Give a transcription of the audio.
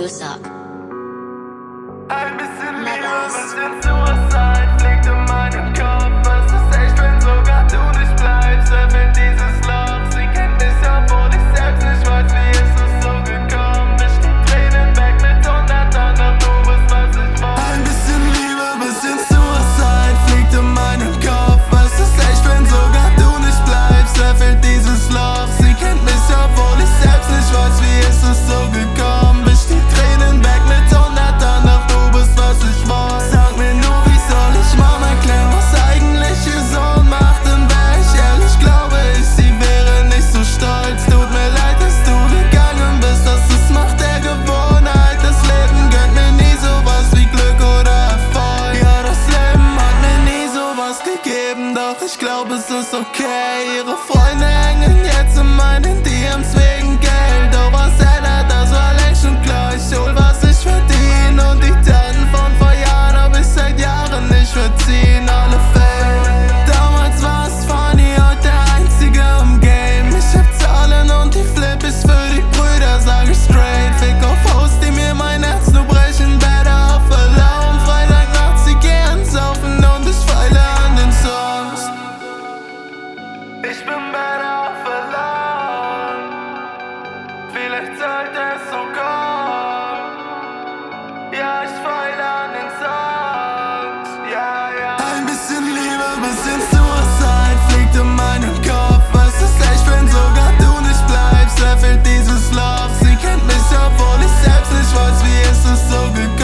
Kusak. Ein bisschen Liebe, bisschen Suicide fliegt in meinen Kopf. Es ist echt, wenn sogar du nicht bleibst. Öffnet dieses Loch, sie kennt mich, obwohl ich selbst nicht weiß, wie ist es so gekommen. Wisch die Tränen weg mit 100 anderen, du bist, was ich wollte. Ein bisschen Liebe, bisschen Suicide fliegt in meinen Kopf. Es ist echt, wenn sogar du nicht bleibst. Öffnet dieses Loch, sie kennt mich, obwohl ich selbst nicht weiß, wie ist es so gekommen. Wisch die Tränen weg mit 100 anderen, du bist, was ich wollte. Sag mir nur, wie soll ich Mama erklären, was eigentlich ihr Sohn macht? Denn wär ich ehrlich, glaube ich, sie wäre nicht so stolz. Tut mir leid, dass du gegangen bist, das ist Macht der Gewohnheit. Das Leben gönnt mir nie sowas wie Glück oder Erfolg. Ja, das Leben hat mir nie sowas gegeben, doch ich glaube, es ist okay. Ihre Freunde hängen jetzt in meinen DMs wegen Geld. Doch was ändert, das war längst schon klar. Ich hol, was ich verdiene, und die Taten von vor Jahren hab ich seit Jahren nicht verziehen. Alle Fake. Damals war es funny, heute der Einzige im Game. Ich hab Zahlen und die Flip ist für die Brüder, sag ich straight. Fick auf Hosts, die mir mein Herz nur brechen. Better auf Alarm. Freitagnacht, sie gehen saufen und ich feile an den Songs. Ich bin better auf Alarm. Vielleicht sollte es so kommen. Ja, ich feile an den Songs. Ja, ja. Ein bisschen Liebe, bisschen Suicide fliegt in meinen Kopf. Es ist echt, wenn sogar du nicht bleibst. Wer fehlt dieses Loch? Sie kennt mich, obwohl ich selbst nicht weiß, wie ist es so gekommen.